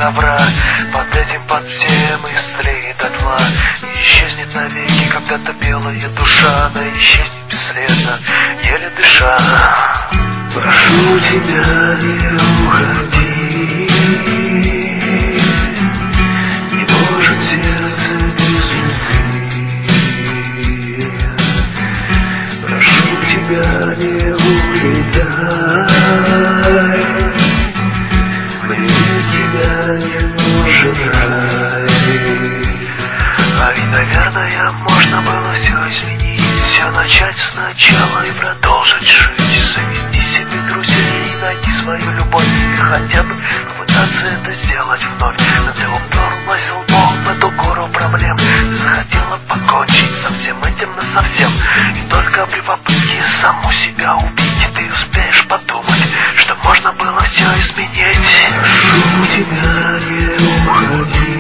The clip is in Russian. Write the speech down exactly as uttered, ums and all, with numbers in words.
добра. Под этим, под всем истлеет дотла, и исчезнет навеки когда-то белая душа. Она исчезнет бесследно, еле дыша. Прошу тебя, не уходи, не может сердце без любви. Прошу тебя, не улетай, без тебя не нужен рай. А ведь, наверное, можно было все изменить, все начать сначала и продолжить жить. Завести себе друзей и найти свою любовь, и хотя бы попытаться это сделать вновь. Но ты уперлась лбом в эту гору проблем. Ты захотела покончить со всем этим насовсем, и только при попытке саму себя убить ты успеешь подумать, что можно было все изменить. Прошу тебя, не уходи,